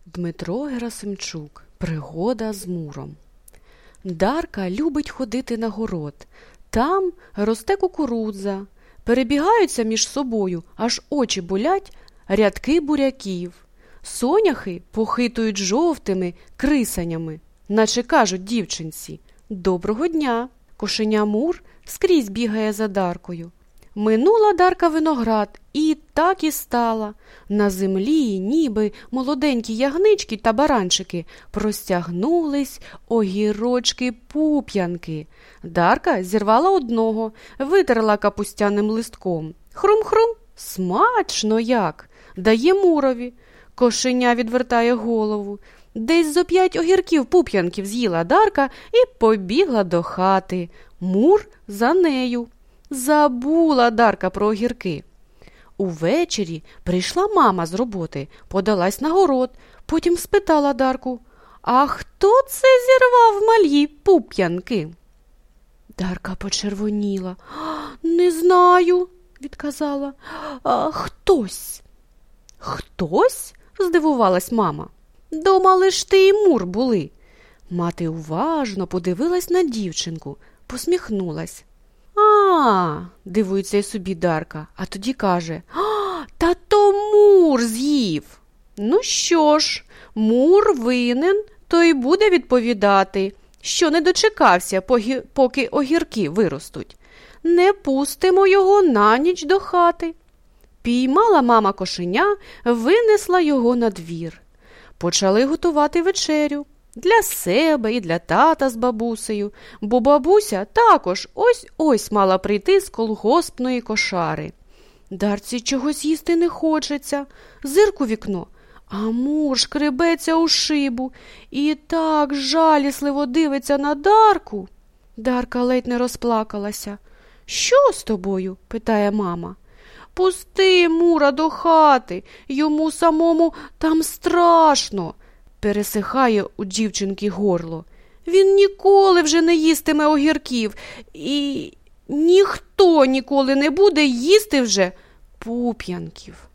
Дмитро Герасимчук. Пригода з Муром. Дарка любить ходити на город. Там росте кукурудза. Перебігаються між собою, аж очі болять рядки буряків. Соняхи похитують жовтими крисанями, наче кажуть дівчинці: «Доброго дня!» Кошеня Мур скрізь бігає за Даркою. Минула Дарка виноград, і так і стала. На землі, ніби молоденькі ягнички та баранчики, простягнулись огірочки-пуп'янки. Дарка зірвала одного, витерла капустяним листком. Хрум-хрум, смачно як! Дає Мурові. Кошеня відвертає голову. Десь зо 5 огірків-пуп'янків з'їла Дарка і побігла до хати. Мур за нею. Забула Дарка про огірки. Увечері прийшла мама з роботи, подалась на город, потім спитала Дарку: «А хто це зірвав малі пуп'янки?» Дарка почервоніла. «Не знаю», – відказала. «Хтось». «Хтось?» – здивувалась мама. «Дома лиш ти і Мур були». Мати уважно подивилась на дівчинку, посміхнулась. «А, – дивується й собі Дарка, а тоді каже: та то Мур з'їв». «Ну що ж, Мур винен, то й буде відповідати, що не дочекався, поки огірки виростуть. Не пустимо його на ніч до хати». Піймала мама кошеня, винесла його на двір. Почали готувати вечерю. Для себе і для тата з бабусею, бо бабуся також ось-ось мала прийти з колгоспної кошари. Дарці чогось їсти не хочеться. Зирк у вікно, а Мур шкребеться у шибу і так жалісливо дивиться на Дарку. Дарка ледь не розплакалася. «Що з тобою?» – питає мама. «Пусти Мура до хати, йому самому там страшно», – пересихає у дівчинки горло. «Він ніколи вже не їстиме огірків, і ніхто ніколи не буде їсти вже пуп'янків».